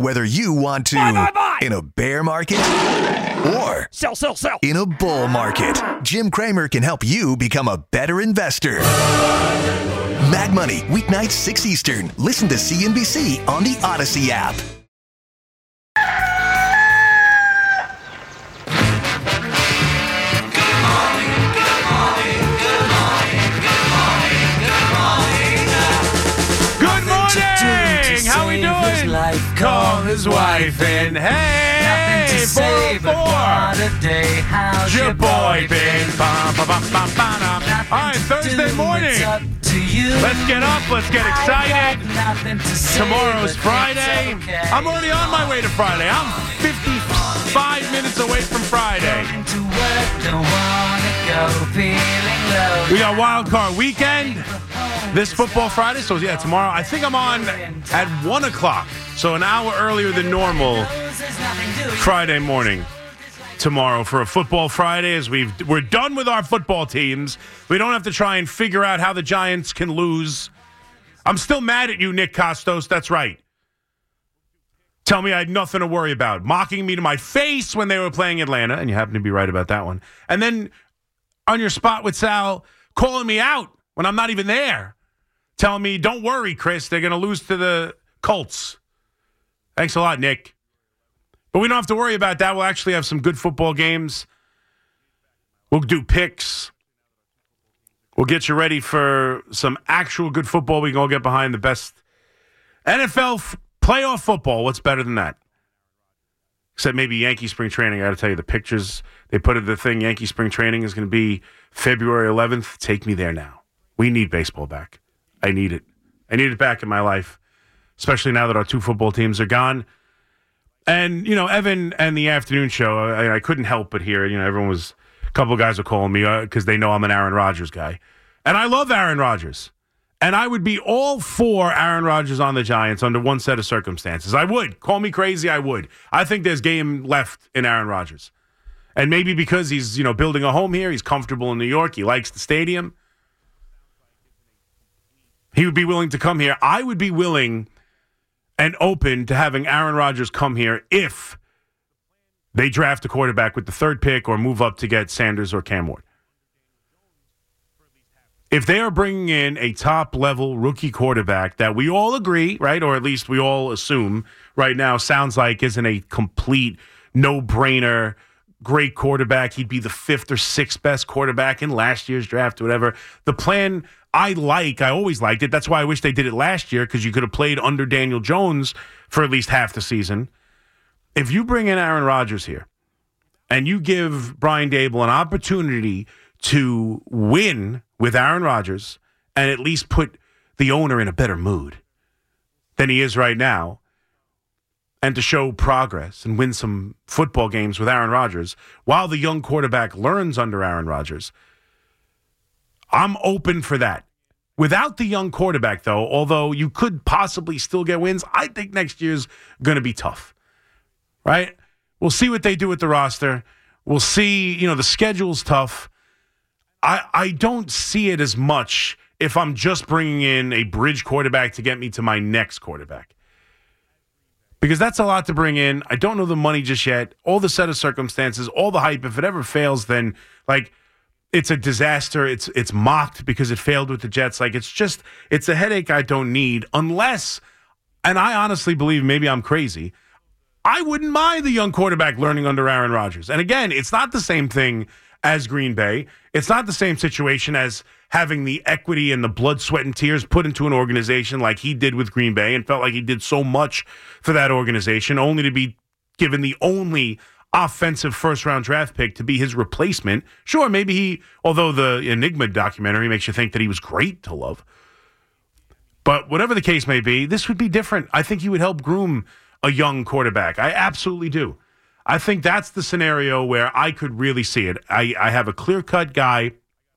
Whether you want to Buy. in a bear market or Sell. in a bull market, Jim Cramer can help you become a better investor. Mad Money, weeknights 6 Eastern. Listen to CNBC on the Odyssey app. How we doing? Call his wife and hey, 404. How's your boy been? All right, Thursday morning. Let's get up. Let's get excited. Tomorrow's Friday. I'm already on my way to Friday. I'm 55 minutes away from Friday. We got Wild Card Weekend this football Friday. So, yeah, tomorrow. I think I'm on at 1 o'clock. So an hour earlier than normal Friday morning tomorrow for a football Friday as we're done with our football teams. We don't have to try and figure out how the Giants can lose. I'm still mad at you, Nick Costos. That's right. Tell me I had nothing to worry about. Mocking me to my face when they were playing Atlanta, and you happen to be right about that one. And then on your spot with Sal, calling me out when I'm not even there. Telling me, don't worry, Chris, they're going to lose to the Colts. Thanks a lot, Nick. But we don't have to worry about that. We'll actually have some good football games. We'll do picks. We'll get you ready for some actual good football. We can all get behind the best NFL playoff football. What's better than that? Except maybe Yankee spring training. I got to tell you, the pictures they put in the thing, Yankee spring training is going to be February 11th. Take me there now. We need baseball back. I need it. I need it back in my life, especially now that our two football teams are gone. And, you know, Evan and the afternoon show, I couldn't help but hear, you know, a couple of guys are calling me because they know I'm an Aaron Rodgers guy. And I love Aaron Rodgers. And I would be all for Aaron Rodgers on the Giants under one set of circumstances. I would. Call me crazy, I would. I think there's game left in Aaron Rodgers. And maybe because he's, you know, building a home here, he's comfortable in New York, he likes the stadium. He would be willing to come here. I would be willing and open to having Aaron Rodgers come here if they draft a quarterback with the third pick or move up to get Sanders or Cam Ward. If they are bringing in a top-level rookie quarterback that we all agree, right, or at least we all assume right now sounds like isn't a complete no-brainer, great quarterback. He'd be the fifth or sixth best quarterback in last year's draft, whatever. The plan I always liked it. That's why I wish they did it last year, because you could have played under Daniel Jones for at least half the season. If you bring in Aaron Rodgers here and you give Brian Daboll an opportunity to win with Aaron Rodgers and at least put the owner in a better mood than he is right now, and to show progress and win some football games with Aaron Rodgers while the young quarterback learns under Aaron Rodgers, I'm open for that. Without the young quarterback, though, although you could possibly still get wins, I think next year's going to be tough, right? We'll see what they do with the roster. We'll see, you know, the schedule's tough. I don't see it as much if I'm just bringing in a bridge quarterback to get me to my next quarterback. Because that's a lot to bring in. I don't know the money just yet. All the set of circumstances, all the hype. If it ever fails, then, like, it's a disaster. It's mocked because it failed with the Jets. Like, it's a headache I don't need unless, and I honestly believe, maybe I'm crazy, I wouldn't mind the young quarterback learning under Aaron Rodgers. And again, it's not the same thing as Green Bay. It's not the same situation as having the equity and the blood, sweat, and tears put into an organization like he did with Green Bay and felt like he did so much for that organization, only to be given the only offensive first-round draft pick to be his replacement. Sure, maybe although the Enigma documentary makes you think that he was great to love. But whatever the case may be, this would be different. I think he would help groom a young quarterback. I absolutely do. I think that's the scenario where I could really see it. I have a clear-cut guy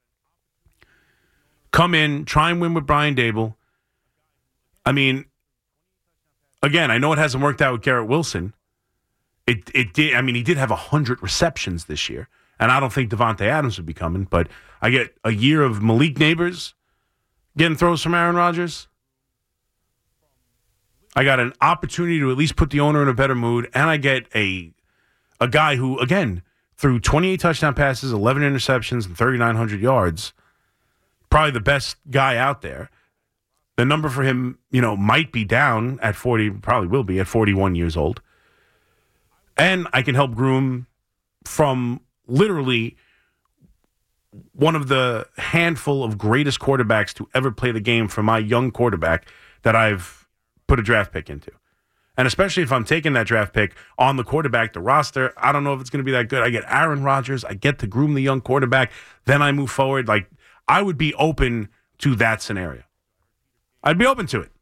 come in, try and win with Brian Daboll. I mean, again, I know it hasn't worked out with Garrett Wilson. It did. I mean, he did have 100 receptions this year, and I don't think Devontae Adams would be coming. But I get a year of Malik Neighbors getting throws from Aaron Rodgers. I got an opportunity to at least put the owner in a better mood, and I get a guy who, again, threw 28 touchdown passes, 11 interceptions, and 3,900 yards, probably the best guy out there. The number for him, might be down at 40, probably will be at 41 years old. And I can help groom from literally one of the handful of greatest quarterbacks to ever play the game for my young quarterback that I've put a draft pick into. And especially if I'm taking that draft pick on the quarterback, the roster, I don't know if it's going to be that good. I get Aaron Rodgers. I get to groom the young quarterback. Then I move forward. Like, I would be open to that scenario. I'd be open to it.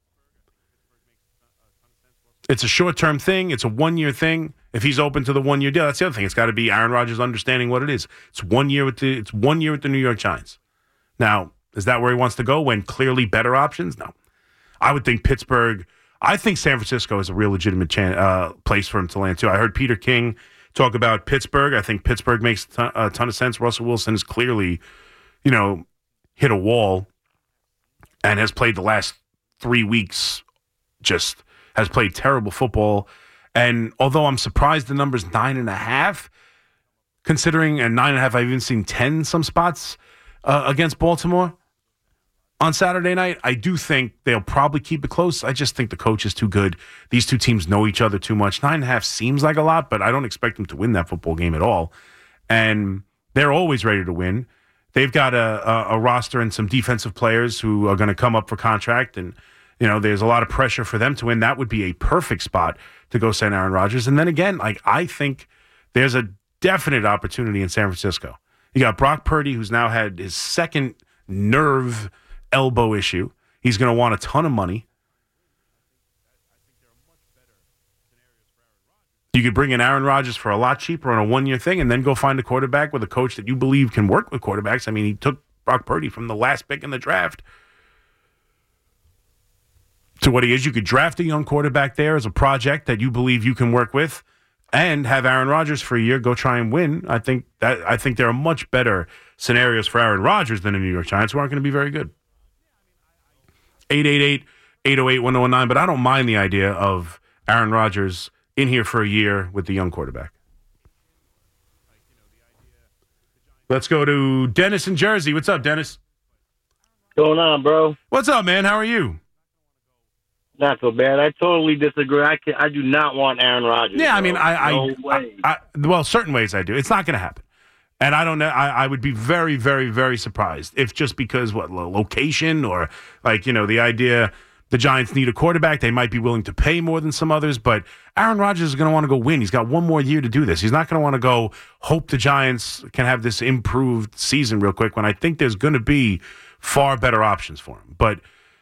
It's a short-term thing. It's a one-year thing. If he's open to the one-year deal, that's the other thing. It's got to be Aaron Rodgers understanding what it is. It's 1 year with the New York Giants. Now, is that where he wants to go when clearly better options? No. I would think Pittsburgh. I think San Francisco is a real legitimate place for him to land too. I heard Peter King talk about Pittsburgh. I think Pittsburgh makes a ton of sense. Russell Wilson has clearly, hit a wall and has played the last 3 weeks, just has played terrible football. And although I'm surprised the number's 9.5, considering, and 9.5, I've even seen 10 some spots against Baltimore on Saturday night, I do think they'll probably keep it close. I just think the coach is too good. These two teams know each other too much. 9.5 seems like a lot, but I don't expect them to win that football game at all. And they're always ready to win. They've got a roster and some defensive players who are going to come up for contract, and there's a lot of pressure for them to win. That would be a perfect spot to go send Aaron Rodgers. And then again, I think there's a definite opportunity in San Francisco. You got Brock Purdy, who's now had his second nerve elbow issue. He's going to want a ton of money. You could bring in Aaron Rodgers for a lot cheaper on a one-year thing and then go find a quarterback with a coach that you believe can work with quarterbacks. I mean, he took Brock Purdy from the last pick in the draft to what he is. You could draft a young quarterback there as a project that you believe you can work with and have Aaron Rodgers for a year, go try and win. I think there are much better scenarios for Aaron Rodgers than the New York Giants, who aren't going to be very good. 888-808-1019, but I don't mind the idea of Aaron Rodgers in here for a year with the young quarterback. Let's go to Dennis in Jersey. What's up, Dennis? What's going on, bro? What's up, man? How are you? Not so bad. I totally disagree. I do not want Aaron Rodgers. Yeah, bro. I mean, well, certain ways I do. It's not going to happen. And I don't know. I would be very, very, very surprised if just because location or the idea the Giants need a quarterback, they might be willing to pay more than some others. But Aaron Rodgers is going to want to go win. He's got one more year to do this. He's not going to want to go hope the Giants can have this improved season real quick when I think there's going to be far better options for him. But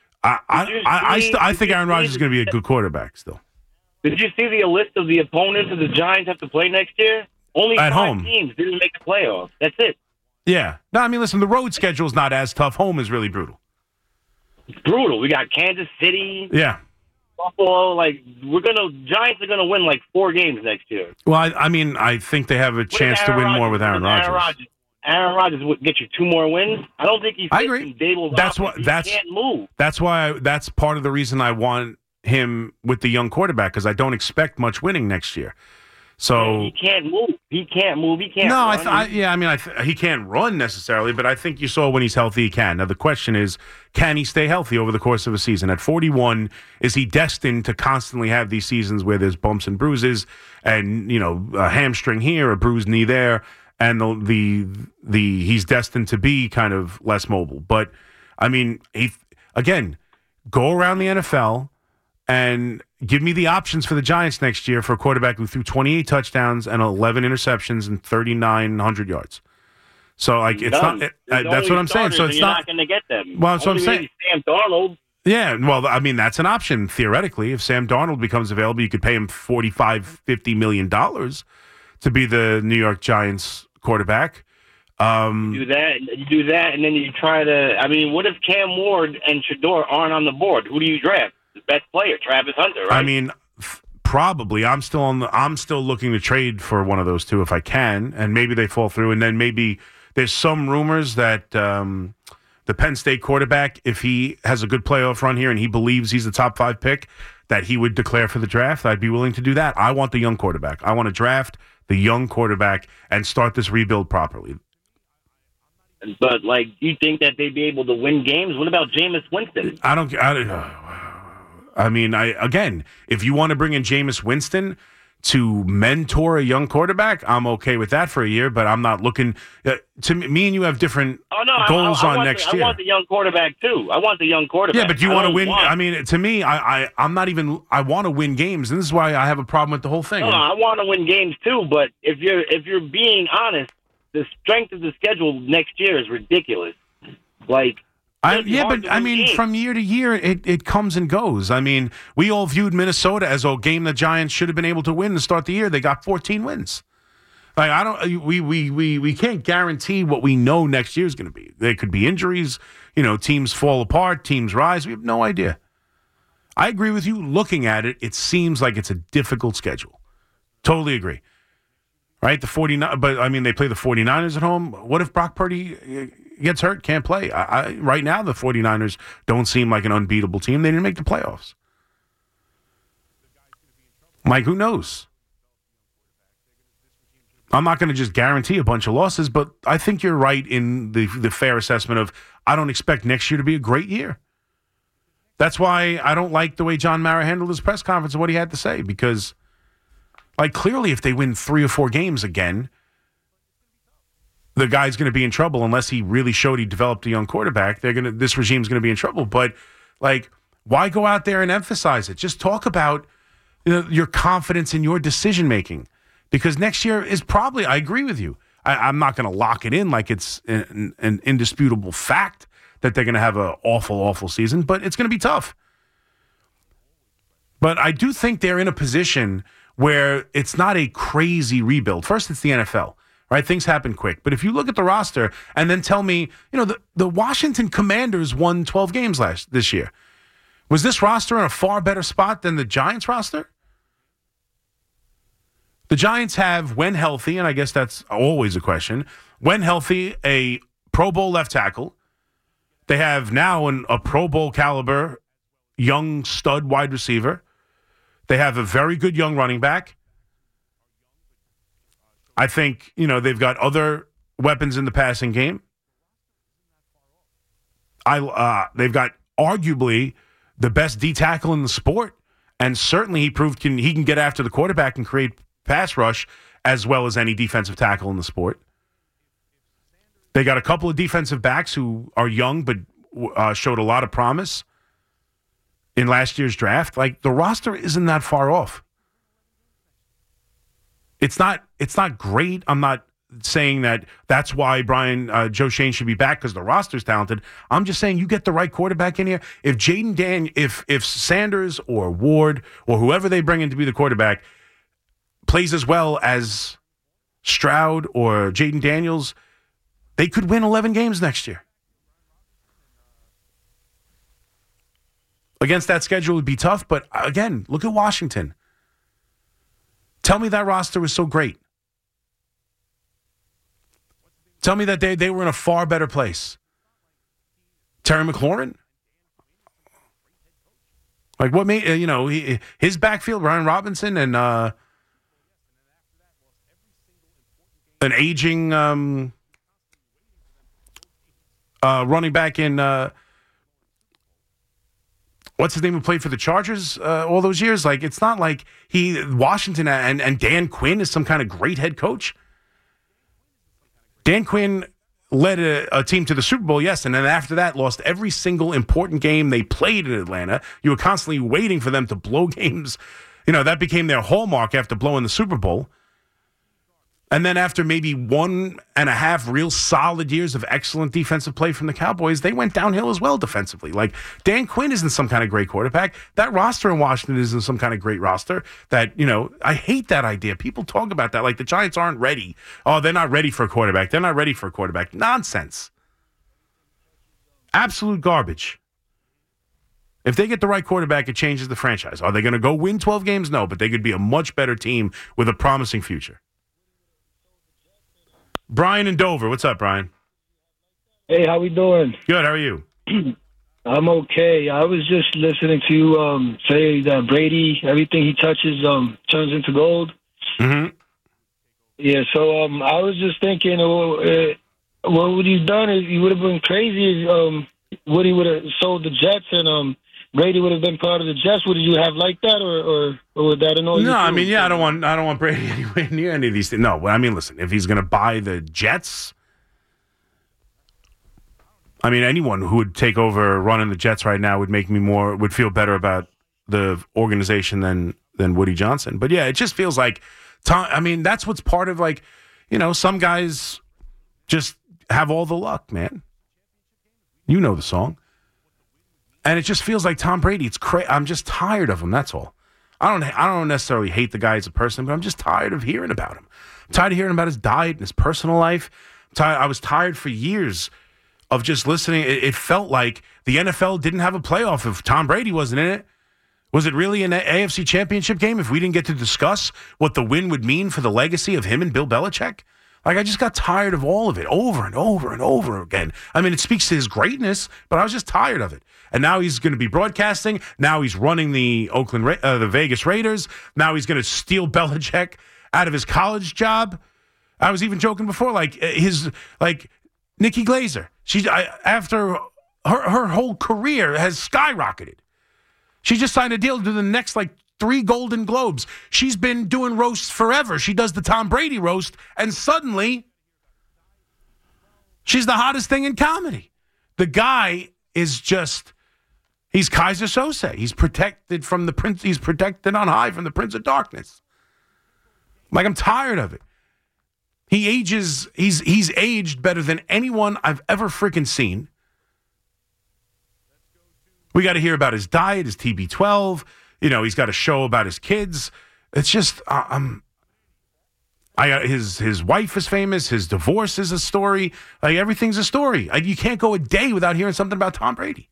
I think Aaron Rodgers is going to be a good quarterback still. Did you see the list of the opponents that the Giants have to play next year? Only at 5 home teams didn't make the playoffs. That's it. Yeah. No, I mean, listen, the road schedule is not as tough. Home is really brutal. It's brutal. We got Kansas City. Yeah. Buffalo. Giants are gonna win 4 games next year. Well, I think they have a chance to win more with Aaron Rodgers. Aaron Rodgers would get you 2 more wins. I don't think he's. I agree. Can't move. That's why. That's part of the reason I want him with the young quarterback, because I don't expect much winning next year. So he can't move. He can't move. He can't. No, run. he can't run necessarily, but I think you saw when he's healthy he can. Now the question is, can he stay healthy over the course of a season? At 41, is he destined to constantly have these seasons where there's bumps and bruises, and a hamstring here, a bruised knee there, and he's destined to be kind of less mobile? But I mean, go around the NFL and give me the options for the Giants next year for a quarterback who threw 28 touchdowns and 11 interceptions and 3,900 yards. So it's not. That's what I'm saying. So it's you're not going to get them. Well, that's what I'm saying. Sam Darnold. Yeah, well, I mean, that's an option theoretically. If Sam Darnold becomes available, you could pay him $45-50 million to be the New York Giants quarterback. You do that, and then you try to. I mean, what if Cam Ward and Shador aren't on the board? Who do you draft? The best player, Travis Hunter, right? I mean, probably. I'm still looking to trade for one of those two if I can, and maybe they fall through. And then maybe there's some rumors that the Penn State quarterback, if he has a good playoff run here and he believes he's the top 5 pick, that he would declare for the draft, I'd be willing to do that. I want the young quarterback. I want to draft the young quarterback and start this rebuild properly. But, like, do you think that they'd be able to win games? What about Jameis Winston? Again, if you want to bring in Jameis Winston to mentor a young quarterback, I'm okay with that for a year, but I'm not looking to me and you have different goals on next year. I want the young quarterback too. I want the young quarterback. Yeah, but do you want to win? To me, I'm not even. I want to win games, and this is why I have a problem with the whole thing. No, I want to win games too, but if you're being honest, the strength of the schedule next year is ridiculous. Like. From year to year, it comes and goes. I mean, we all viewed Minnesota as a game the Giants should have been able to win to start the year. They got 14 wins. Like we can't guarantee what we know next year is going to be. There could be injuries. Teams fall apart, teams rise. We have no idea. I agree with you. Looking at it, it seems like it's a difficult schedule. Totally agree. Right, the 49, but they play the 49ers at home. What if Brock Purdy gets hurt, can't play? Right now, the 49ers don't seem like an unbeatable team. They didn't make the playoffs. Mike, who knows? I'm not going to just guarantee a bunch of losses, but I think you're right in the fair assessment of I don't expect next year to be a great year. That's why I don't like the way John Mara handled his press conference and what he had to say, because clearly if they win 3 or 4 games again, the guy's going to be in trouble unless he really showed he developed a young quarterback. This regime's going to be in trouble. But why go out there and emphasize it? Just talk about your confidence in your decision making, because next year is probably. I agree with you. I'm not going to lock it in like it's an indisputable fact that they're going to have an awful season, but it's going to be tough. But I do think they're in a position where it's not a crazy rebuild. First, it's the NFL. Right, things happen quick. But if you look at the roster and then tell me, the Washington Commanders won 12 games this year. Was this roster in a far better spot than the Giants roster? The Giants have, when healthy, and I guess that's always a question, when healthy, a Pro Bowl left tackle. They have now a Pro Bowl caliber young stud wide receiver. They have a very good young running back. I think, they've got other weapons in the passing game. They've got arguably the best D tackle in the sport, and certainly he proved he can get after the quarterback and create pass rush as well as any defensive tackle in the sport. They got a couple of defensive backs who are young but showed a lot of promise in last year's draft. The roster isn't that far off. It's not great. I'm not saying that's why Joe Schoen should be back because the roster's talented. I'm just saying you get the right quarterback in here. If Sanders or Ward or whoever they bring in to be the quarterback plays as well as Stroud or Jaden Daniels, they could win 11 games next year. Against that schedule would be tough, but again, look at Washington. Tell me that roster was so great. Tell me that they were in a far better place. Terry McLaurin? What made, his backfield, Ryan Robinson, and an aging running back in, what's his name, who played for the Chargers all those years? It's not like Washington and Dan Quinn is some kind of great head coach. Dan Quinn led a team to the Super Bowl, yes, and then after that lost every single important game they played in Atlanta. You were constantly waiting for them to blow games. That became their hallmark after blowing the Super Bowl. And then after maybe 1.5 real solid years of excellent defensive play from the Cowboys, they went downhill as well defensively. Dan Quinn isn't some kind of great quarterback. That roster in Washington isn't some kind of great roster. I hate that idea. People talk about that the Giants aren't ready. Oh, they're not ready for a quarterback. They're not ready for a quarterback. Nonsense. Absolute garbage. If they get the right quarterback, it changes the franchise. Are they going to go win 12 games? No, but they could be a much better team with a promising future. Brian in Dover. What's up, Brian? Hey, how we doing? Good. How are you? I'm okay. I was just listening to you say that Brady, everything he touches turns into gold. Mm-hmm. Yeah, so I was just thinking, what would he done? Is he would have been crazy. Woody would have sold the Jets, and Brady would have been part of the Jets. Would you have liked that, or would that annoy you? No, too? I mean, yeah, I don't want Brady anywhere near any of these things. No, I mean, listen, if he's going to buy the Jets, I mean, anyone who would take over running the Jets right now would feel better about the organization than Woody Johnson. But yeah, it just feels like Tom. I mean, that's what's part of, like, some guys just have all the luck, man. You know the song. And it just feels like Tom Brady. It's crazy. I'm just tired of him. That's all. I don't necessarily hate the guy as a person, but I'm just tired of hearing about him. I'm tired of hearing about his diet and his personal life. I was tired for years of just listening. It felt like the NFL didn't have a playoff if Tom Brady wasn't in it. Was it really an AFC championship game if we didn't get to discuss what the win would mean for the legacy of him and Bill Belichick? Like, I just got tired of all of it over and over and over again. I mean, it speaks to his greatness, but I was just tired of it. And now he's going to be broadcasting. Now he's running the the Vegas Raiders. Now he's going to steal Belichick out of his college job. I was even joking before, like Nikki Glaser. After her whole career has skyrocketed. She just signed a deal to do the next 3 Golden Globes. She's been doing roasts forever. She does the Tom Brady roast, and suddenly she's the hottest thing in comedy. The guy is he's Kaiser Sose. He's protected from the prince. He's protected on high from the Prince of Darkness. I'm tired of it. He's aged better than anyone I've ever freaking seen. We got to hear about his diet, his TB12. He's got a show about his kids. It's just, his wife is famous. His divorce is a story. Everything's a story. You can't go a day without hearing something about Tom Brady.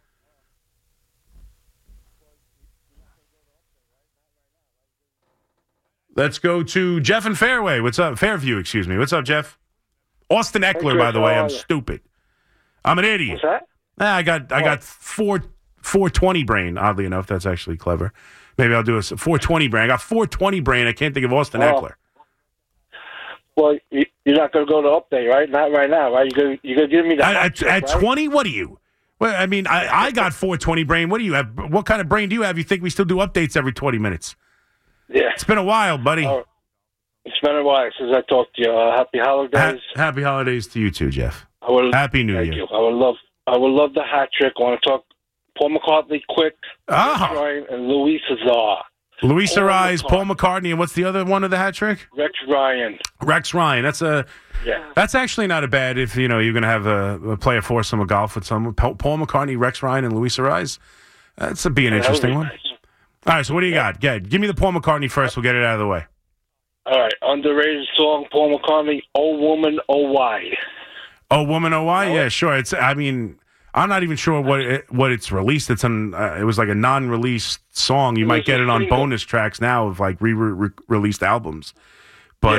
Let's go to Jeff in Fairway. What's up? Fairview, excuse me. What's up, Jeff? Austin Eckler, by the way. I'm stupid. I'm an idiot. What's that? I got 420 brain, oddly enough. That's actually clever. Maybe I'll do a 420 brain. I got 420 brain. I can't think of Austin Eckler. Well, you're not going to go to update, right? Not right now, right? You're going to give me that. At 20? What are you? Well, I mean, I got 420 brain. What do you have? What kind of brain do you have? You think we still do updates every 20 minutes? Yeah. It's been a while, buddy. It's been a while since I talked to you. Happy holidays. Happy holidays to you too, Jeff. Happy New Year. Thank you. I would love the hat trick. I want to talk Paul McCartney, quick, Rex Ryan, and Luis Azar. Luis Arise, Paul McCartney, and what's the other one of the hat trick? Rex Ryan. Rex Ryan. That's actually not a bad if you're going to have a play a foursome of golf with someone. Paul McCartney, Rex Ryan, and Luis Arise. That's an interesting one. Nice. All right, so what do you got? Give me the Paul McCartney first. We'll get it out of the way. All right, underrated song, Paul McCartney, "Oh Woman, Oh Why." Oh Woman, Oh Why? Yeah, sure. I'm not even sure what it's released. It's it was like a non-released song. You might get it on bonus tracks now of re-released albums. But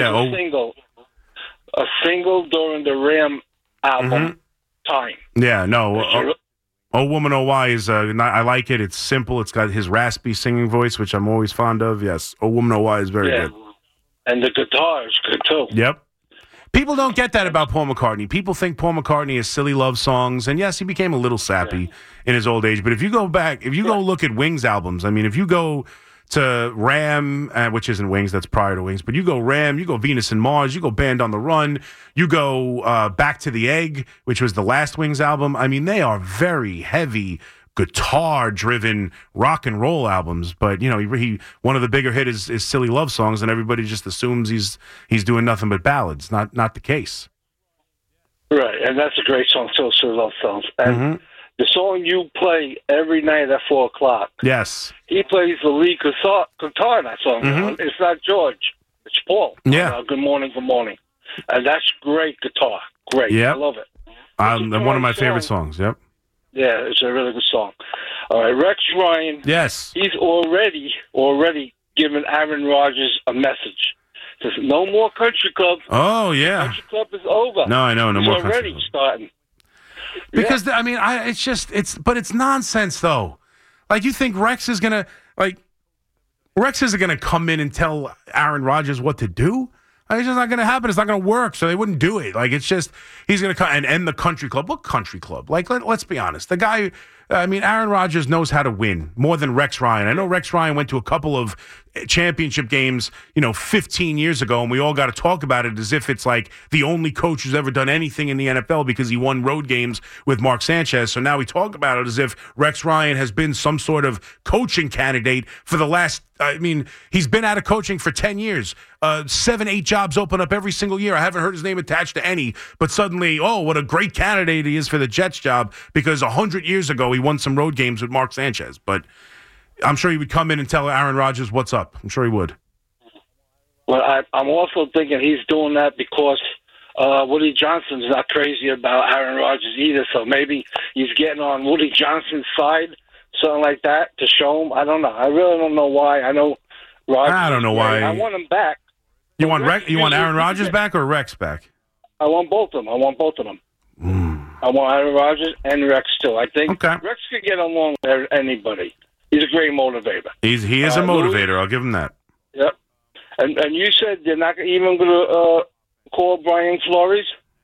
a single during the Ram album time. Yeah, no. Oh Woman, Oh Why is I like it. It's simple. It's got his raspy singing voice, which I'm always fond of. Yes, Oh Woman, Oh Why is very good. And the guitar is good too. Yep. People don't get that about Paul McCartney. People think Paul McCartney is silly love songs, and yes, he became a little sappy in his old age. But if you go back, go look at Wings albums, I mean, if you go to Ram, which isn't Wings, that's prior to Wings, but you go Ram, you go Venus and Mars, you go Band on the Run, you go Back to the Egg, which was the last Wings album. I mean, they are very heavy, guitar-driven rock and roll albums. But he one of the bigger hits is silly love songs, and everybody just assumes he's doing nothing but ballads. Not the case. Right, and that's a great song too, silly love songs. And the song you play every night at 4:00. Yes, he plays the lead guitar in that song. It's not George, it's Paul. Yeah. Good morning, and that's great guitar. Great, I love it. One of my favorite songs. Yep. Yeah, it's a really good song. All right, Rex Ryan. Yes. He's already given Aaron Rodgers a message. Says no more country club. Oh yeah. Country club is over. No, I know. No more country club. He's already starting. Because but it's nonsense though. Like you think Rex isn't gonna come in and tell Aaron Rodgers what to do? It's just not going to happen. It's not going to work. So they wouldn't do it. Like, it's just, he's going to come and end the country club. What country club? Like, let's be honest. The guy, Aaron Rodgers knows how to win more than Rex Ryan. I know Rex Ryan went to a couple of championship games, 15 years ago, and we all got to talk about it as if it's like the only coach who's ever done anything in the NFL because he won road games with Mark Sanchez. So now we talk about it as if Rex Ryan has been some sort of coaching candidate for the last, he's been out of coaching for 10 years. 7-8 jobs open up every single year. I haven't heard his name attached to any, but suddenly, what a great candidate he is for the Jets job because 100 years ago he won some road games with Mark Sanchez. But I'm sure he would come in and tell Aaron Rodgers what's up. I'm sure he would. Well, I'm also thinking he's doing that because Woody Johnson's not crazy about Aaron Rodgers either, so maybe he's getting on Woody Johnson's side, something like that, to show him. I don't know. I really don't know why. I know Rodgers. I don't know why. I want him back. You want Aaron Rodgers back or Rex back? I want both of them. I want Aaron Rodgers and Rex too. I think Rex could get along with anybody. He's a great motivator. He is a motivator. Louis, I'll give him that. Yep. And you said you're not even going to call Brian Flores?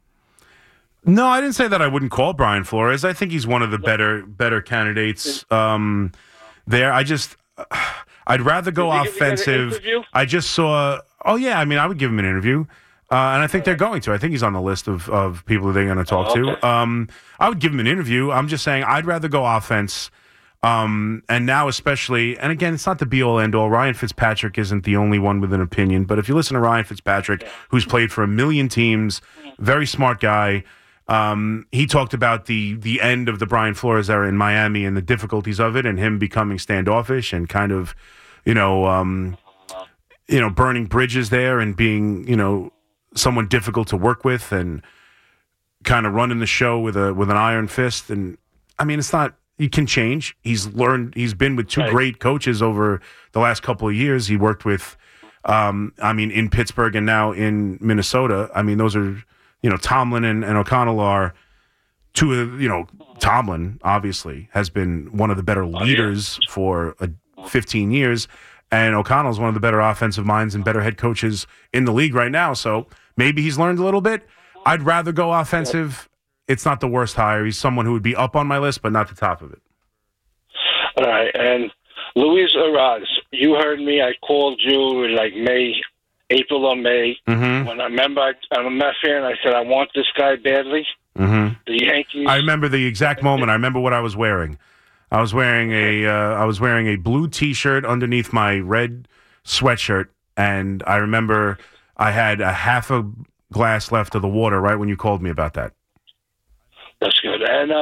No, I didn't say that I wouldn't call Brian Flores. I think he's one of the better candidates there. I'd rather go offensive. I just saw. Oh yeah, I would give him an interview, and I think they're going to. I think he's on the list of people that they're going to talk to. I would give him an interview. I'm just saying I'd rather go offense. And now especially, and again, it's not the be-all, end-all. Ryan Fitzpatrick isn't the only one with an opinion, but if you listen to Ryan Fitzpatrick, who's played for 1 million teams, very smart guy, he talked about the end of the Brian Flores era in Miami and the difficulties of it and him becoming standoffish and kind of, burning bridges there and being, someone difficult to work with and kind of running the show with an iron fist. And, it's not... He can change. He's been with two great coaches over the last couple of years. He worked with, in Pittsburgh and now in Minnesota. Those are, Tomlin and O'Connell are two of, Tomlin obviously has been one of the better leaders for 15 years. And O'Connell's one of the better offensive minds and better head coaches in the league right now. So maybe he's learned a little bit. I'd rather go offensive. It's not the worst hire. He's someone who would be up on my list, but not the top of it. All right. And Luis Araz, you heard me. I called you in like April or May. Mm-hmm. When I'm a Mets fan, I said, I want this guy badly. Mm-hmm. The Yankees. I remember the exact moment. I remember what I was wearing. I was wearing a blue T-shirt underneath my red sweatshirt, and I remember I had a half a glass left of the water right when you called me about that. That's good. And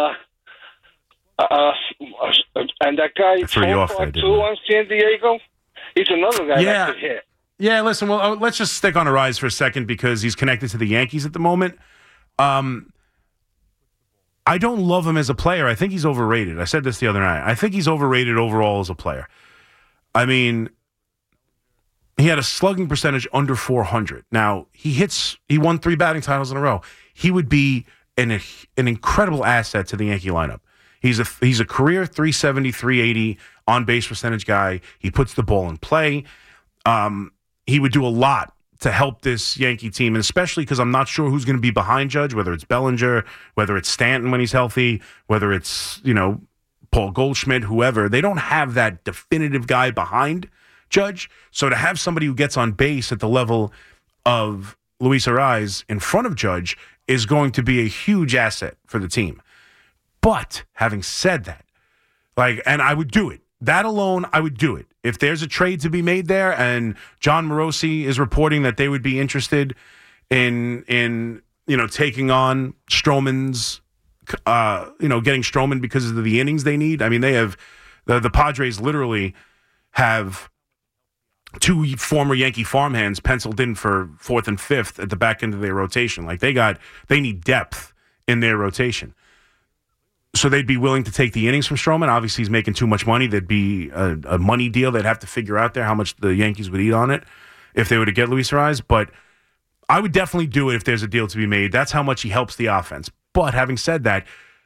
that guy, threw you off there, didn't I? On San Diego, he's another guy that could hit. Yeah, listen, well, let's just stick on Arise for a second because he's connected to the Yankees at the moment. I don't love him as a player. I think he's overrated. I said this the other night. I think he's overrated overall as a player. He had a slugging percentage under 400. Now, he won 3 batting titles in a row. He would be an incredible asset to the Yankee lineup. He's a career 370, 380 on-base percentage guy. He puts the ball in play. He would do a lot to help this Yankee team, and especially because I'm not sure who's going to be behind Judge, whether it's Bellinger, whether it's Stanton when he's healthy, whether it's, Paul Goldschmidt, whoever. They don't have that definitive guy behind Judge. So to have somebody who gets on base at the level of Luis Arise in front of Judge is going to be a huge asset for the team. But having said that, and I would do it. That alone, I would do it. If there's a trade to be made there, and John Morosi is reporting that they would be interested in taking on Stroman's, getting Stroman because of the innings they need. They have the Padres literally have 2 former Yankee farmhands penciled in for 4th and 5th at the back end of their rotation. They need depth in their rotation. So they'd be willing to take the innings from Stroman. Obviously, he's making too much money. There'd be a money deal. They'd have to figure out there how much the Yankees would eat on it if they were to get Luis Arise. But I would definitely do it if there's a deal to be made. That's how much he helps the offense. But having said that,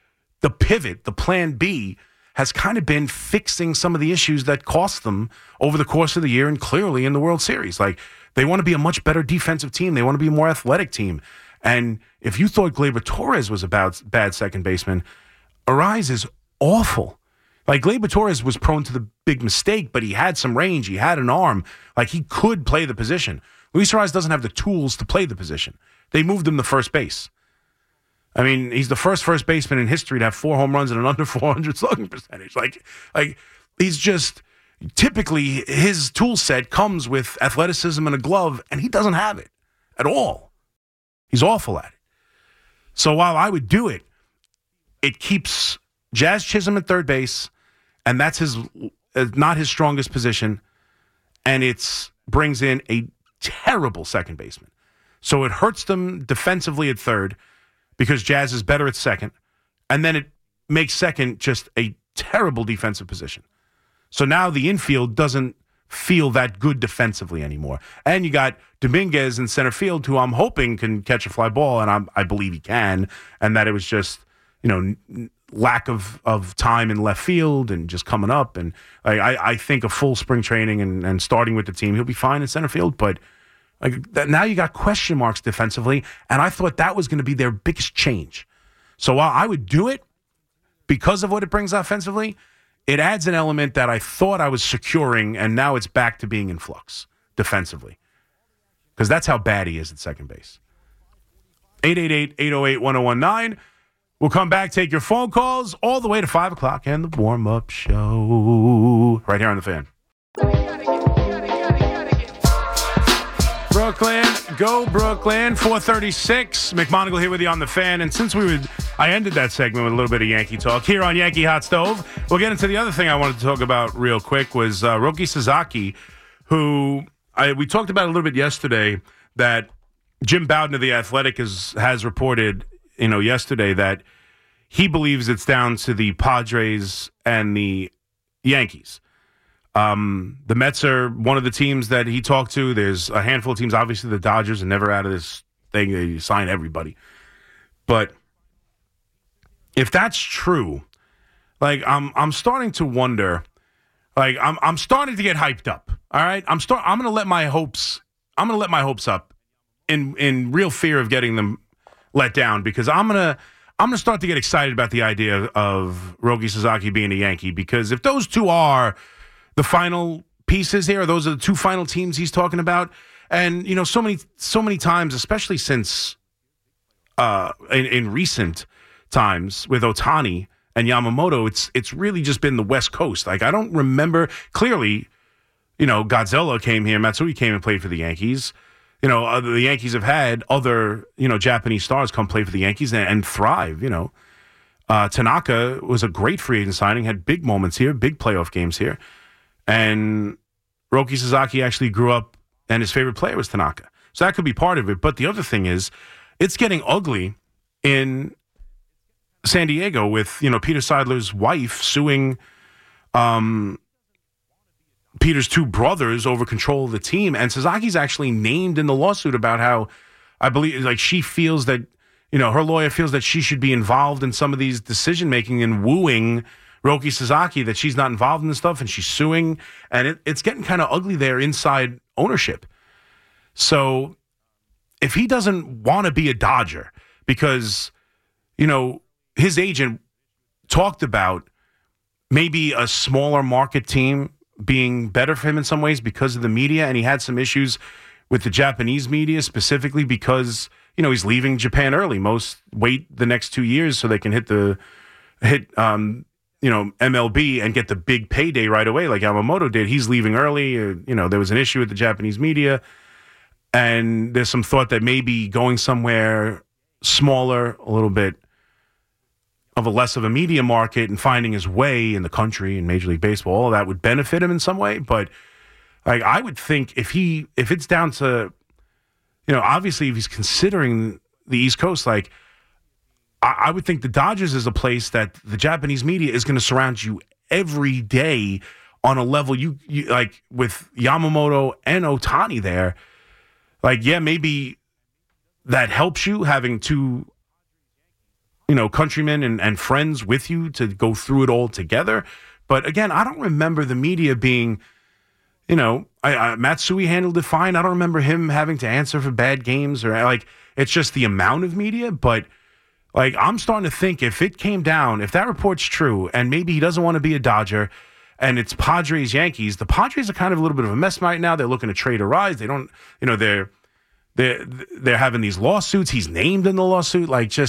the pivot, the plan B, has kind of been fixing some of the issues that cost them over the course of the year and clearly in the World Series. Like, they want to be a much better defensive team. They want to be a more athletic team. And if you thought Gleyber Torres was a bad second baseman, Arraez is awful. Like, Gleyber Torres was prone to the big mistake, but he had some range. He had an arm. Like, he could play the position. Luis Arraez doesn't have the tools to play the position. They moved him to first base. I mean, he's the first baseman in history to have 4 home runs and an under 400 slugging percentage. Like he's just, typically his tool set comes with athleticism and a glove, and he doesn't have it at all. He's awful at it. So while I would do it, it keeps Jazz Chisholm at third base, and that's not his strongest position, and it brings in a terrible second baseman. So it hurts them defensively at third, because Jazz is better at second, and then it makes second just a terrible defensive position. So now the infield doesn't feel that good defensively anymore. And you got Dominguez in center field, who I'm hoping can catch a fly ball, and I believe he can, and that it was just, lack of time in left field and just coming up. And I think a full spring training and starting with the team, he'll be fine in center field, but now you got question marks defensively, and I thought that was going to be their biggest change. So while I would do it because of what it brings offensively, it adds an element that I thought I was securing, and now it's back to being in flux defensively, because that's how bad he is at second base. 888-808-1019. We'll come back, take your phone calls all the way to 5 o'clock and the warm-up show right here on The Fan. Brooklyn, go Brooklyn, 436. McMonagle here with you on The Fan. And since I ended that segment with a little bit of Yankee talk here on Yankee Hot Stove, we'll get into the other thing I wanted to talk about real quick was Roki Sasaki, who we talked about a little bit yesterday, that Jim Bowden of The Athletic has reported, yesterday, that he believes it's down to the Padres and the Yankees. The Mets are one of the teams that he talked to. There's a handful of teams. Obviously, the Dodgers are never out of this thing. They sign everybody. But if that's true, I'm starting to wonder. I'm starting to get hyped up. All right, I'm going to let my hopes up in real fear of getting them let down, because I'm gonna start to get excited about the idea of Roki Sasaki being a Yankee, because if those two are the final pieces here, those are the two final teams he's talking about. And, so many times, especially since in recent times with Ohtani and Yamamoto, it's really just been the West Coast. I don't remember clearly, Godzilla came here, Matsui came and played for the Yankees. The Yankees have had other, Japanese stars come play for the Yankees and thrive, Tanaka was a great free agent signing, had big moments here, big playoff games here. And Roki Sasaki actually grew up, and his favorite player was Tanaka. So that could be part of it. But the other thing is, it's getting ugly in San Diego with, Peter Seidler's wife suing Peter's two brothers over control of the team. And Sasaki's actually named in the lawsuit about how, I believe, she feels that, her lawyer feels that she should be involved in some of these decision-making and wooing Roki Sasaki, that she's not involved in this stuff, and she's suing, and it's getting kind of ugly there inside ownership. So if he doesn't want to be a Dodger because, his agent talked about maybe a smaller market team being better for him in some ways because of the media, and he had some issues with the Japanese media specifically because, he's leaving Japan early. Most wait the next 2 years so they can hit MLB and get the big payday right away like Yamamoto did. He's leaving early. There was an issue with the Japanese media, and there's some thought that maybe going somewhere smaller, a little bit of a less of a media market, and finding his way in the country in Major League Baseball, all of that would benefit him in some way. But I would think if it's down to, obviously if he's considering the East Coast, I would think the Dodgers is a place that the Japanese media is going to surround you every day on a level you with Yamamoto and Ohtani there. Maybe that helps you having two, countrymen and friends with you to go through it all together. But again, I don't remember the media being, Matsui handled it fine. I don't remember him having to answer for bad games or it's just the amount of media. But I'm starting to think if it came down, if that report's true, and maybe he doesn't want to be a Dodger, and it's Padres Yankees. The Padres are kind of a little bit of a mess right now. They're looking to trade Arise. They don't, they're having these lawsuits. He's named in the lawsuit,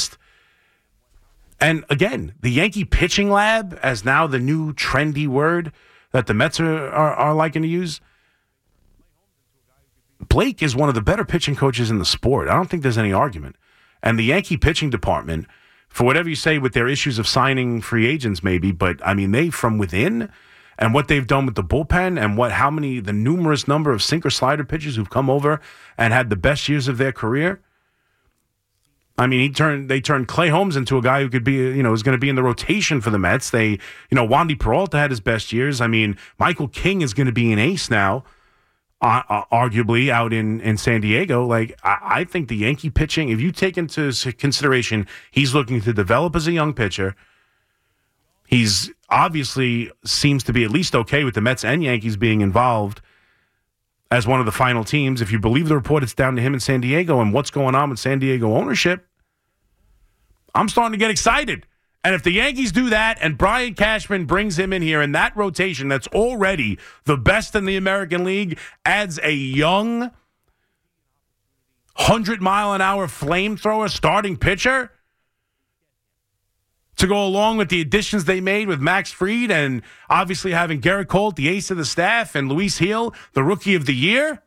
And again, the Yankee pitching lab as now the new trendy word that the Mets are liking to use. Blake is one of the better pitching coaches in the sport. I don't think there's any argument. And the Yankee pitching department, for whatever you say with their issues of signing free agents maybe, but they from within and what they've done with the bullpen and the numerous number of sinker slider pitchers who've come over and had the best years of their career. They turned Clay Holmes into a guy who could be, is going to be in the rotation for the Mets. Wandy Peralta had his best years. Michael King is going to be an ace now, arguably out in San Diego. I think the Yankee pitching, if you take into consideration, he's looking to develop as a young pitcher. He's obviously seems to be at least okay with the Mets and Yankees being involved as one of the final teams. If you believe the report, it's down to him in San Diego and what's going on with San Diego ownership. I'm starting to get excited. And if the Yankees do that and Brian Cashman brings him in here and that rotation that's already the best in the American League adds a young 100-mile-an-hour flamethrower starting pitcher to go along with the additions they made with Max Fried and obviously having Garrett Colt, the ace of the staff, and Luis Gil, the rookie of the year.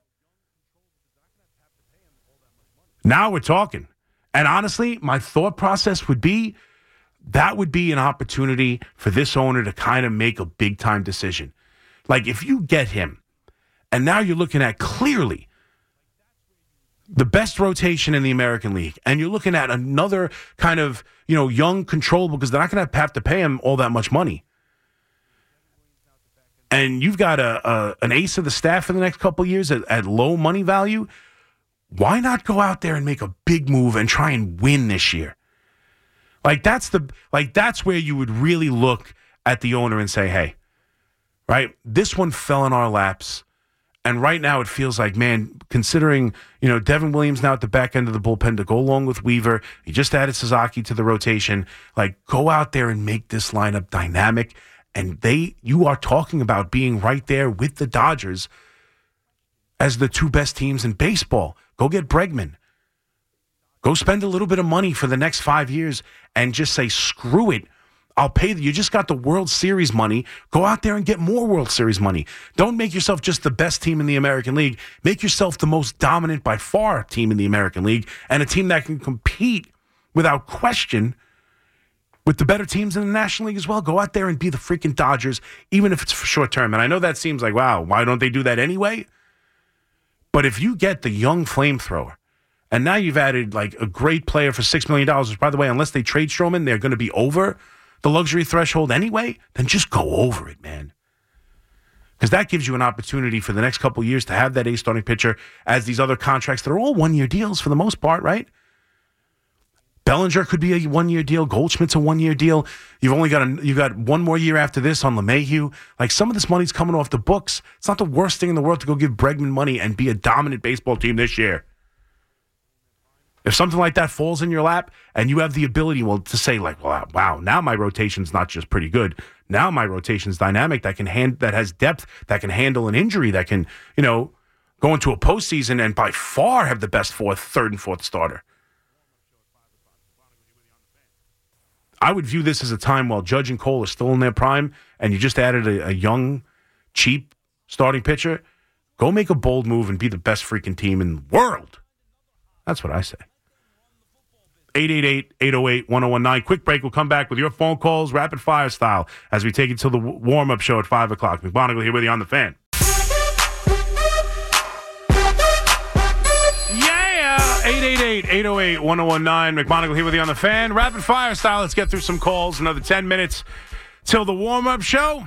Now we're talking. And honestly, my thought process would be that would be an opportunity for this owner to kind of make a big-time decision. If you get him, and now you're looking at clearly the best rotation in the American League, and you're looking at another kind of, young controllable, because they're not going to have to pay him all that much money. And you've got an ace of the staff for the next couple of years at low money value. Why not go out there and make a big move and try and win this year? That's where you would really look at the owner and say, hey, right, this one fell in our laps. And right now it feels like, man, considering, Devin Williams now at the back end of the bullpen to go along with Weaver, he just added Sasaki to the rotation, go out there and make this lineup dynamic. And you are talking about being right there with the Dodgers as the two best teams in baseball. Go get Bregman. Go spend a little bit of money for the next 5 years and just say, screw it. I'll pay you. Just got the World Series money. Go out there and get more World Series money. Don't make yourself just the best team in the American League. Make yourself the most dominant by far team in the American League and a team that can compete without question with the better teams in the National League as well. Go out there and be the freaking Dodgers, even if it's for short term. And I know that seems like, wow, why don't they do that anyway? But if you get the young flamethrower, and now you've added a great player for $6 million, which, by the way, unless they trade Stroman, they're going to be over the luxury threshold anyway, then just go over it, man. Because that gives you an opportunity for the next couple of years to have that ace starting pitcher as these other contracts. They're all one-year deals for the most part, right? Bellinger could be a one-year deal. Goldschmidt's a one-year deal. You've got one more year after this on LeMahieu. Some of this money's coming off the books. It's not the worst thing in the world to go give Bregman money and be a dominant baseball team this year. If something like that falls in your lap and you have the ability, to say wow, now my rotation's not just pretty good. Now my rotation's dynamic that has depth, that can handle an injury, that can, go into a postseason and by far have the best third and fourth starter. I would view this as a time while Judge and Cole are still in their prime and you just added a young, cheap starting pitcher. Go make a bold move and be the best freaking team in the world. That's what I say. 888-808-1019. Quick break. We'll come back with your phone calls, rapid fire style, as we take you to the warm-up show at 5 o'clock. McMonagle here with you on The Fan. Yeah! 888-808-1019. McMonagle here with you on The Fan. Rapid fire style. Let's get through some calls. Another 10 minutes till the warm-up show.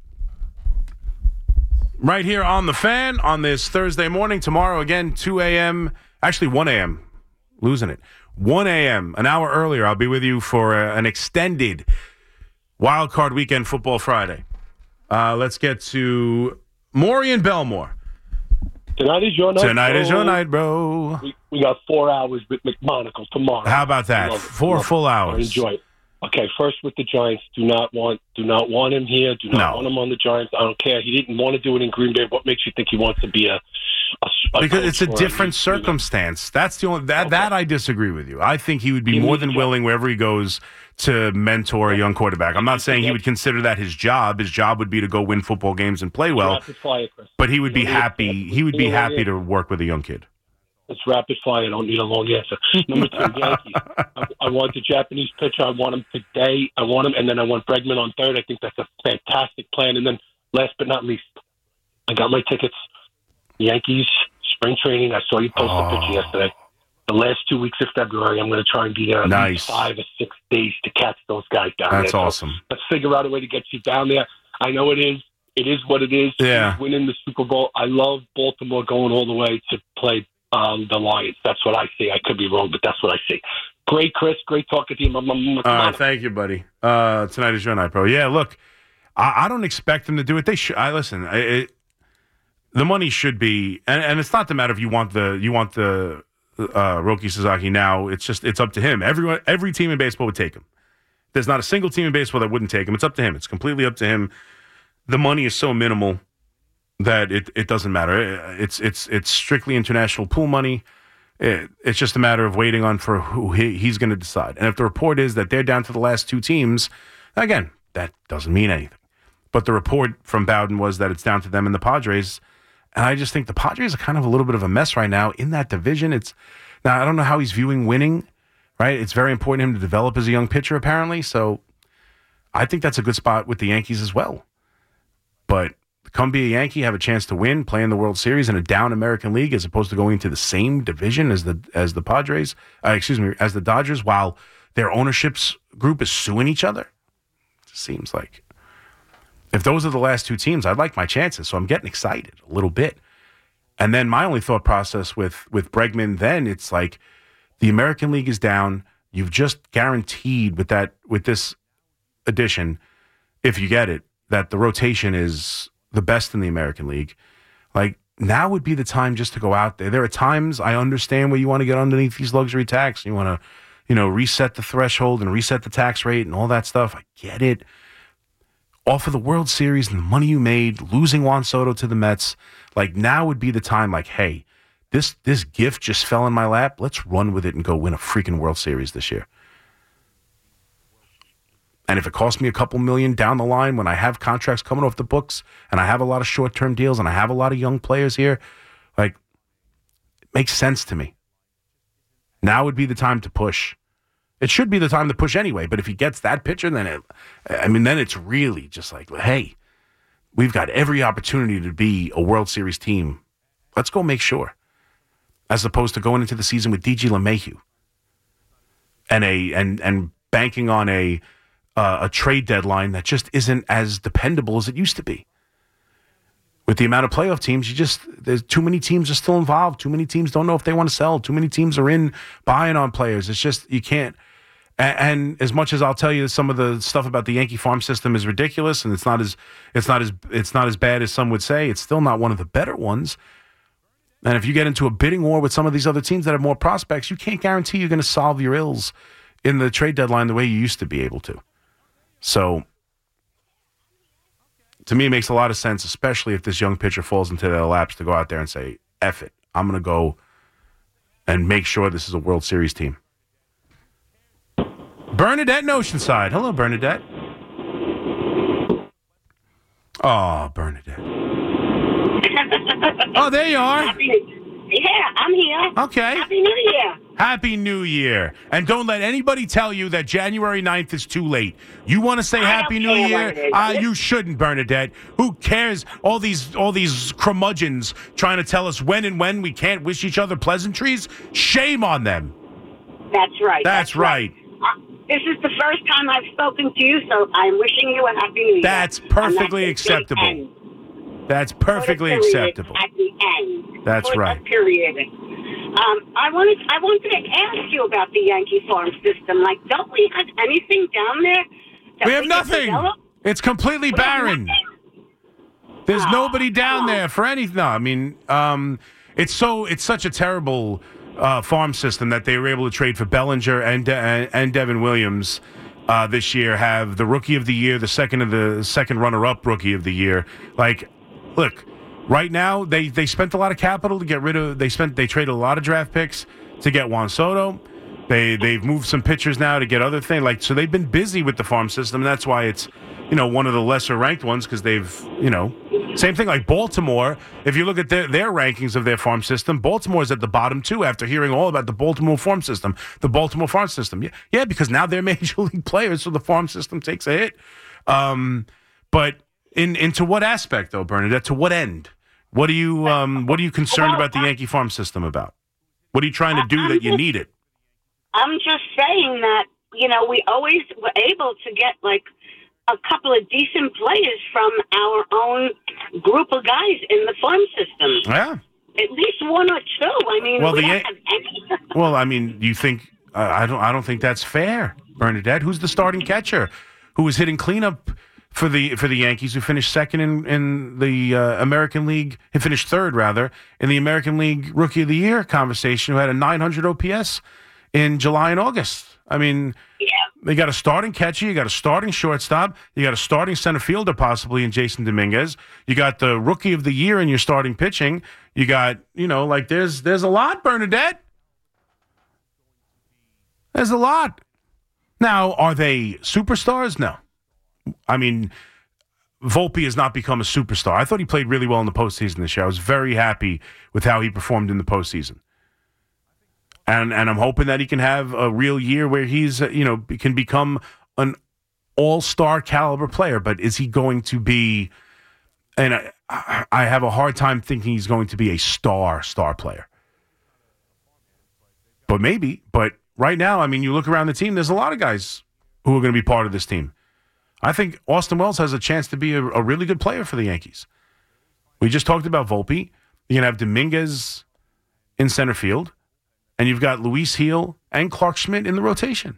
Right here on The Fan on this Thursday morning. Tomorrow, again, 2 a.m., actually 1 a.m., Losing it. 1 a.m., an hour earlier, I'll be with you for an extended Wild Card Weekend Football Friday. Let's get to Maury and Belmore. Tonight is your night. Tonight is your night, bro. We got 4 hours with McMonagle tomorrow. How about that? 4 full hours. I enjoy it. Okay, first with the Giants. Do not want him here. Do not want him on the Giants. I don't care. He didn't want to do it in Green Bay. What makes you think he wants to be a because it's a different circumstance. That's the only that I disagree with you. I think he would be more than willing wherever he goes to mentor a young quarterback. I'm not saying he would consider that his job. His job would be to go win football games and play well. But he would be happy. He would be happy to work with a young kid. It's rapid fire. I don't need a long answer. Number 2, Yankees. I want the Japanese pitcher. I want him today. I want him, and then I want Bregman on third. I think that's a fantastic plan. And then last but not least, I got my tickets. Yankees, spring training. I saw you post a picture yesterday. The last 2 weeks of February, I'm going to try and be there nice. 5 or 6 days to catch those guys down there. That's awesome. So let's figure out a way to get you down there. I know it is. It is what it is. Yeah. Winning the Super Bowl. I love Baltimore going all the way to play the Lions. That's what I see. I could be wrong, but that's what I see. Great, Chris. Great talking to you. Thank you, buddy. Tonight is your night, bro. Yeah, look, I don't expect them to do it. They should. Listen. The money should be, and it's not the matter if you want the Roki Sasaki now. It's up to him. Every team in baseball would take him. There's not a single team in baseball that wouldn't take him. It's up to him. It's completely up to him. The money is so minimal that it doesn't matter. It's strictly international pool money. It's just a matter of waiting on for who he's going to decide. And if the report is that they're down to the last 2 teams, again, that doesn't mean anything. But the report from Bowden was that it's down to them and the Padres. And I just think the Padres are kind of a little bit of a mess right now in that division. Now, I don't know how he's viewing winning, right? It's very important to him to develop as a young pitcher, apparently. So I think that's a good spot with the Yankees as well. But come be a Yankee, have a chance to win, play in the World Series in a down American League as opposed to going into the same division as the Padres, as the Dodgers, while their ownership's group is suing each other. It seems like. If those are the last 2 teams, I'd like my chances. So I'm getting excited a little bit. And then my only thought process with Bregman, then it's like the American League is down. You've just guaranteed with this addition, if you get it, that the rotation is the best in the American League. Like, now would be the time just to go out there. There are times I understand where you want to get underneath these luxury tax. You want to, reset the threshold and reset the tax rate and all that stuff. I get it. Off of the World Series and the money you made, losing Juan Soto to the Mets, like, now would be the time, like, hey, this gift just fell in my lap. Let's run with it and go win a freaking World Series this year. And if it costs me a couple million down the line when I have contracts coming off the books and I have a lot of short-term deals and I have a lot of young players here, like, it makes sense to me. Now would be the time to push. It should be the time to push anyway, but if he gets that pitcher, then it's really just like, hey, we've got every opportunity to be a World Series team. Let's go make sure. As opposed to going into the season with DJ LeMahieu and banking on a trade deadline that just isn't as dependable as it used to be. With the amount of playoff teams, there's too many teams are still involved. Too many teams don't know if they want to sell. Too many teams are in buying on players. It's just, you can't. And as much as I'll tell you some of the stuff about the Yankee farm system is ridiculous and it's not as bad as some would say, it's still not one of the better ones. And if you get into a bidding war with some of these other teams that have more prospects, you can't guarantee you're going to solve your ills in the trade deadline the way you used to be able to. So, to me, it makes a lot of sense, especially if this young pitcher falls into their laps, to go out there and say, F it, I'm going to go and make sure this is a World Series team. Bernadette in Oceanside. Hello, Bernadette. Oh, Bernadette. Oh, there you are. Yeah, I'm here. Okay. Happy New Year. Happy New Year. And don't let anybody tell you that January 9th is too late. You want to say Happy New Year? You shouldn't, Bernadette. Who cares? All these curmudgeons trying to tell us when we can't wish each other pleasantries? Shame on them. That's right. That's right. This is the first time I've spoken to you, so I'm wishing you a Happy New Year. That's perfectly acceptable. That's perfectly acceptable. At the end. That's right. Period. I wanted to ask you about the Yankee farm system. Like, don't we have anything down there? We have nothing. It's completely barren. There's nobody down there for anything. No, I mean, it's such a terrible farm system that they were able to trade for Bellinger and Devin Williams this year. Have the Rookie of the Year, the second runner-up Rookie of the Year. Like, look, right now they spent a lot of capital to get rid of. They traded a lot of draft picks to get Juan Soto. They've moved some pitchers now to get other things. Like, so they've been busy with the farm system. And that's why it's, one of the lesser ranked ones, because they've, same thing like Baltimore. If you look at their rankings of their farm system, Baltimore's at the bottom too after hearing all about the Baltimore farm system. The Baltimore farm system. Yeah, because now they're major league players, so the farm system takes a hit. But into what aspect though, Bernadette? To what end? What are you concerned about the Yankee farm system about? What are you trying to do that you need it? I'm just saying that, we always were able to get, like, a couple of decent players from our own group of guys in the farm system. Yeah. At least one or two. I mean, we don't have any. Well, I mean, you think I don't think that's fair, Bernadette. Who's the starting catcher who was hitting cleanup for the Yankees, who finished second in the American League? He finished third, rather, in the American League Rookie of the Year conversation, who had a 900 OPS in July and August. I mean, They got a starting catcher, you got a starting shortstop, you got a starting center fielder possibly in Jason Dominguez. You got the Rookie of the Year in your starting pitching. You got, there's a lot, Bernadette. There's a lot. Now, are they superstars? No. I mean, Volpe has not become a superstar. I thought he played really well in the postseason this year. I was very happy with how he performed in the postseason. And I'm hoping that he can have a real year where he's, can become an all-star caliber player. But is he going to be, and I have a hard time thinking he's going to be a star player. But maybe. But right now, I mean, you look around the team, there's a lot of guys who are going to be part of this team. I think Austin Wells has a chance to be a really good player for the Yankees. We just talked about Volpe. You're going to have Dominguez in center field. And you've got Luis Gil and Clark Schmidt in the rotation.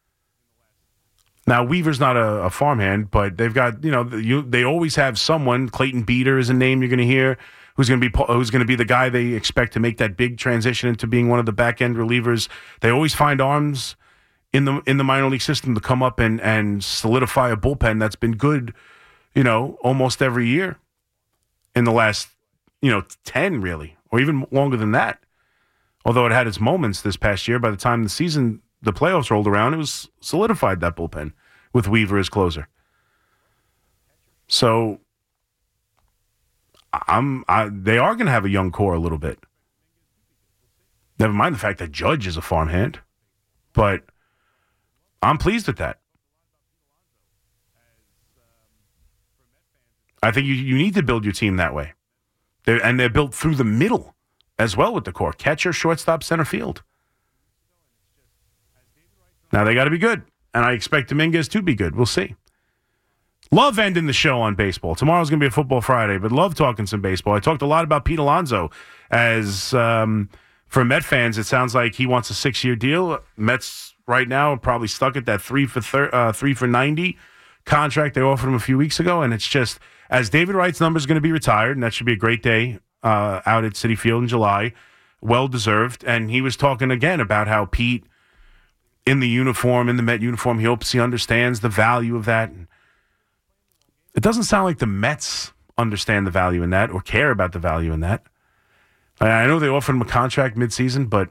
Now, Weaver's not a farmhand, but they've got, they always have someone. Clayton Beater is a name you're going to hear, who's going to be the guy they expect to make that big transition into being one of the back end relievers. They always find arms in the minor league system to come up and solidify a bullpen that's been good, almost every year in the last, 10 really, or even longer than that. Although it had its moments this past year, by the time the playoffs rolled around, it was solidified, that bullpen, with Weaver as closer. So they are going to have a young core a little bit. Never mind the fact that Judge is a farmhand. But I'm pleased with that. I think you need to build your team that way. They're built through the middle as well with the core. Catcher, shortstop, center field. Now they got to be good. And I expect Dominguez to be good. We'll see. Love ending the show on baseball. Tomorrow's going to be a Football Friday, but love talking some baseball. I talked a lot about Pete Alonso. As for Met fans, it sounds like he wants a 6-year deal. Mets right now are probably stuck at that 3 for 90 contract they offered him a few weeks ago. And it's just, as David Wright's number is going to be retired, and that should be a great day out at Citi Field in July, well-deserved. And he was talking again about how Pete, in the Met uniform, he hopes he understands the value of that. It doesn't sound like the Mets understand the value in that or care about the value in that. I know they offered him a contract midseason, but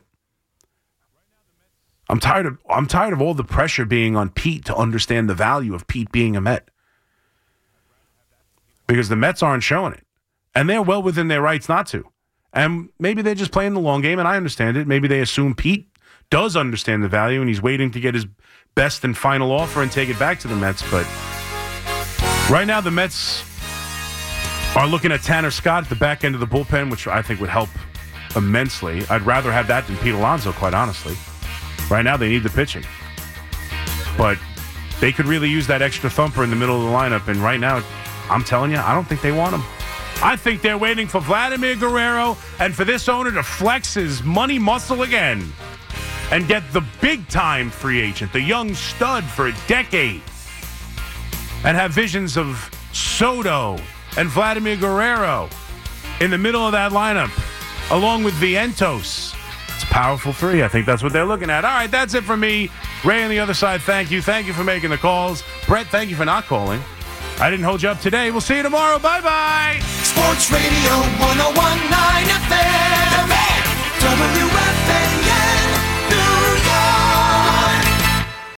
I'm tired of all the pressure being on Pete to understand the value of Pete being a Met. Because the Mets aren't showing it. And they're well within their rights not to. And maybe they're just playing the long game, and I understand it. Maybe they assume Pete does understand the value, and he's waiting to get his best and final offer and take it back to the Mets. But right now, the Mets are looking at Tanner Scott at the back end of the bullpen, which I think would help immensely. I'd rather have that than Pete Alonso, quite honestly. Right now, they need the pitching. But they could really use that extra thumper in the middle of the lineup, and right now, I'm telling you, I don't think they want him. I think they're waiting for Vladimir Guerrero and for this owner to flex his money muscle again and get the big-time free agent, the young stud for a decade, and have visions of Soto and Vladimir Guerrero in the middle of that lineup, along with Vientos. It's a powerful three. I think that's what they're looking at. All right, that's it for me. Ray on the other side, thank you. Thank you for making the calls. Brett, thank you for not calling. I didn't hold you up today. We'll see you tomorrow. Bye-bye. Sports Radio 101.9 FM.